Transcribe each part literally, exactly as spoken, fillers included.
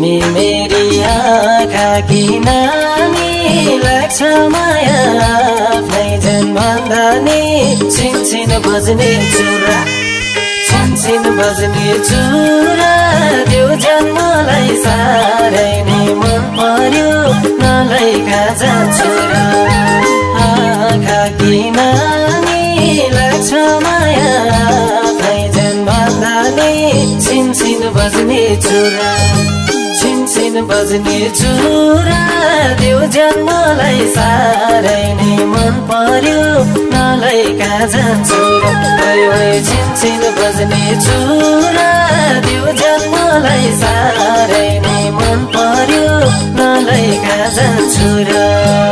तिमी मेरी आँखा कि नानी लाग्छ माया आफ्नै जन्मभन्दा नि छिनछिन बज्ने चुरा छिनछिन बज्ने चुरा त्यो जन्मलाई साह्रै नै मन पर्यो नलैका जान्छु र आँखा कि नानी लाग्छ माया आफ्नै जन्मभन्दा नि छिनछिन बज्ने चुरा छिनछिन बज्ने चुरा त्यो जन्मलाई साह्रै नै मन पर्यो नलैका जान्छु र छिनछिन बज्ने चुरा त्यो जन्मलाई साह्रै नै मन पर्यो नलैका जान्छु र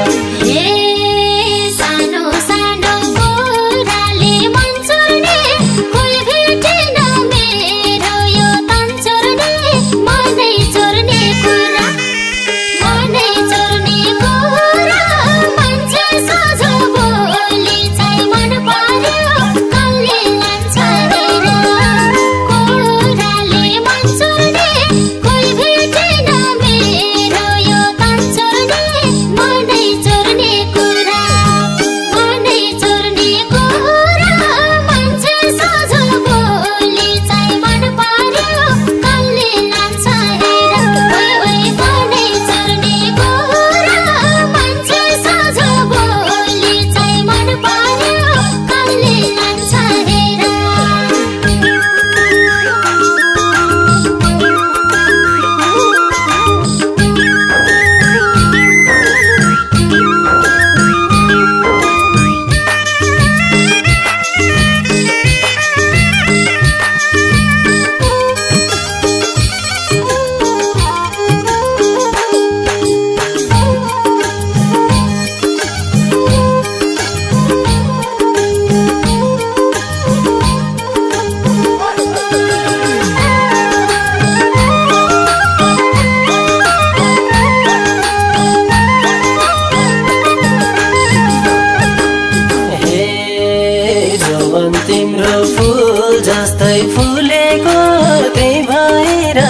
तिम्रो फूल जस्तै फुलेको त्यही भएर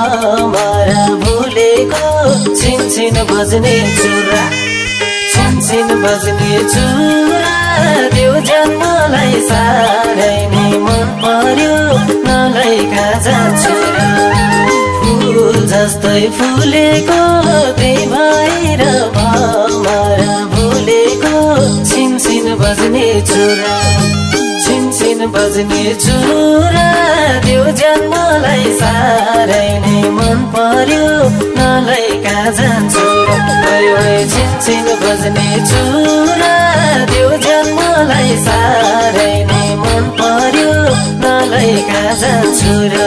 भमरा भुलेको छिनछिन बज्ने चुरा छिनछिन बज्ने चुरा त्यो जन्मलाई साह्रै नै मन पर्यो नलैका जान्छु र फूल जस्तै फुलेको त्यही भएर भमरा भुलेको छिनछिन बज्ने चुरा छिनछिन बज्ने चुरा त्यो जन्मलाई साह्रै नै मन पर्यो नलैका जान्छु र छिनछिन बज्ने चुरा त्यो जन्मलाई साह्रै नै मन पर्यो नलैका जान्छु र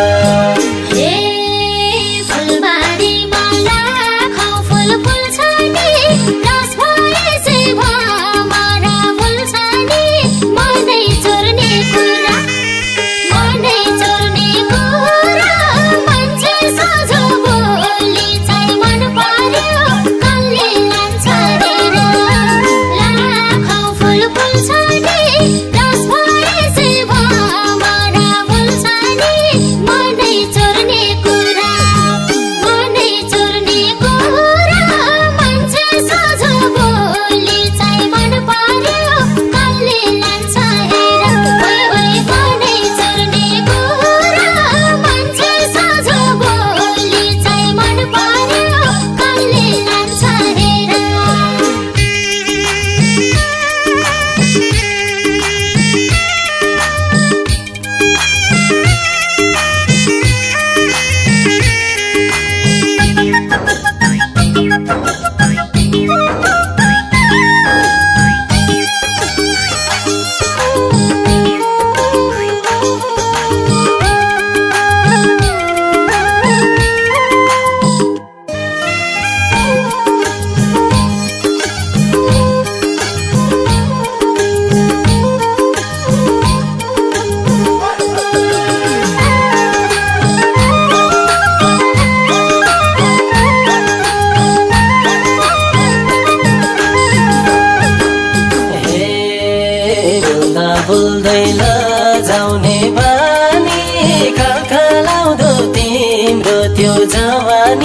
बोल्दै लजाउने बानी खलखलाउँदो तिम्रो त्यो जवानी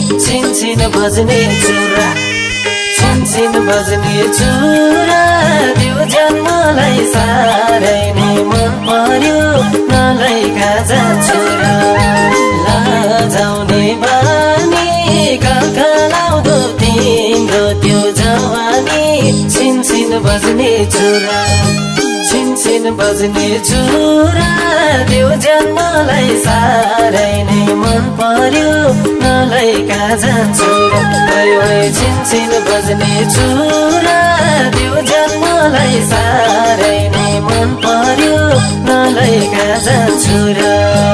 छिनछिन बज्ने चुरा छिनछिन बज्ने चुरा त्यो जन्मलाई साह्रै नै मन पर्यो नलै गाजा छोरा लाजाउने बानी कलकलाउँदो तिम्रो त्यो जवानी छिनछिन बज्ने चुरा छिनछिन बज्ने चुरा त्यो जन्मलाई साह्रै नै मन पर्यो नलै गाजा छोरा ओइ छिनछिन बज्ने चुरा त्यो जन्मलाई साह्रै नै मन पर्यो नलै गाजा छोरा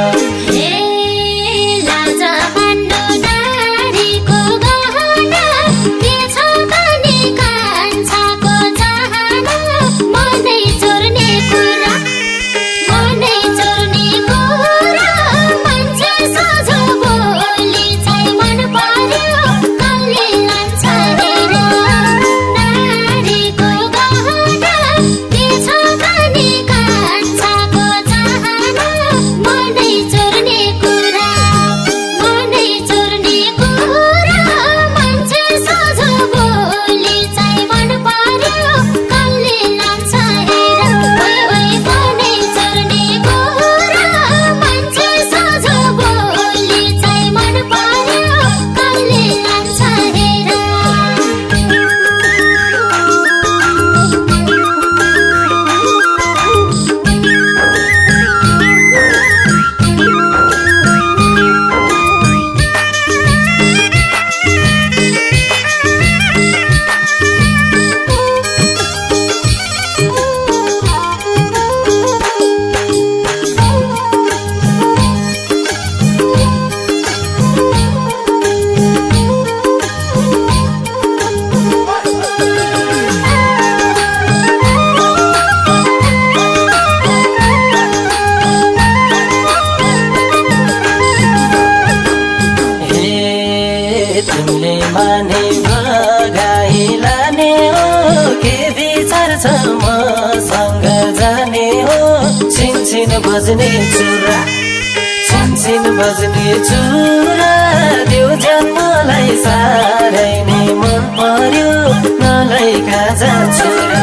तिमीले माने भगाई लाने हो के विचार छ मसँग जाने हो छिनछिन बज्ने चुरा छिनछिन बज्ने चुरा त्यो जन्मलाई साह्रै नै मन पर्यो नलै गाजा छोरा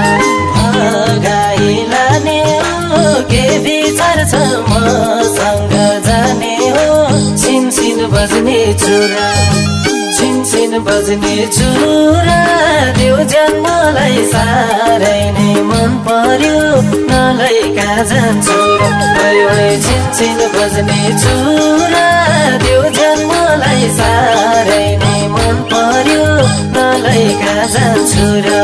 भगाई लाने हो के विचार छ मसँग जाने हो छिनछिन बज्ने चुरा छिनछिन बज्ने चुरा त्यो जन्मलाई साह्रै नै मन पर्यो नलै गाजा छोरा ओइ छिनछिन बज्ने चुरा त्यो जन्मलाई साह्रै नै मन पर्यो नलै गाजा छोरा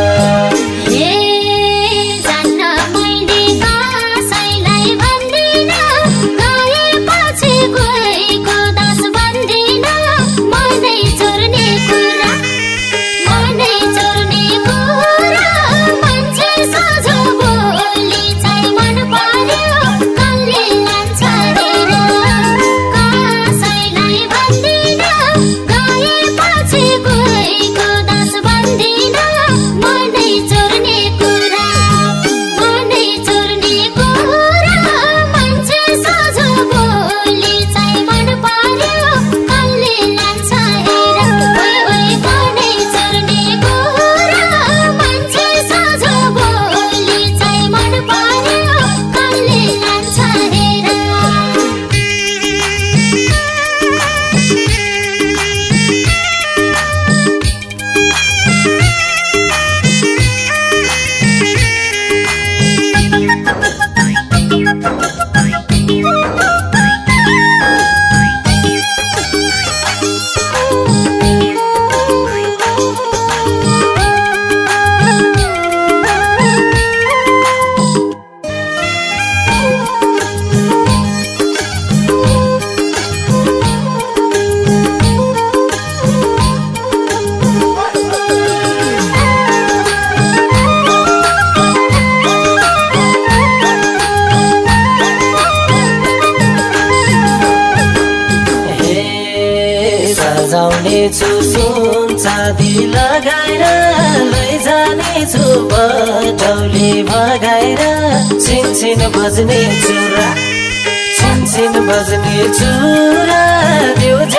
सजाउनेछु सुन चाँदी लगाएर लैजानेछु बटौली भगाएर छिनछिन बज्ने चुरा छिनछिन बज्ने चुरा त्यो जन्म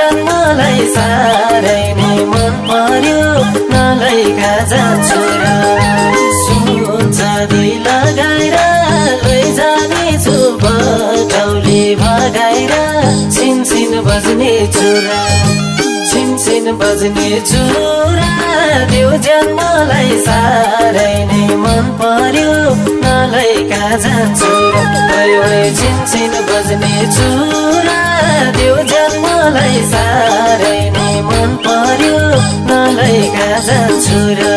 मलाई साह्रै नै मन पर्यो नलैका जान्छु र सुन चाँदी लगाएर लैजानेछु बटौली भगाएर छिनछिन बज्ने चुरा छिनछिन बज्ने चुरा त्यो ज्यान मलाई साह्रै नै मन पर्यो नलैका जान्छु र ओइ छिनछिन बज्ने चुरा त्यो ज्यान मलाई साह्रै नै मन पर्यो नलैका जान्छु र